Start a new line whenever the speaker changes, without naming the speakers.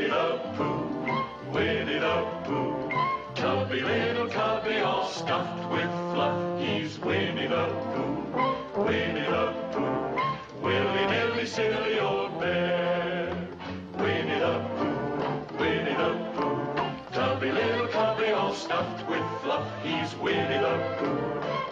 the Pooh, Winnie the Pooh. Tubby, little Tubby, all stuffed with fluff. He's Winnie the Pooh, Winnie the Pooh. Willy-nilly, silly old bear. Winnie the Pooh, Winnie the Pooh. Tubby, little Tubby, all stuffed with fluff. He's Winnie the Pooh,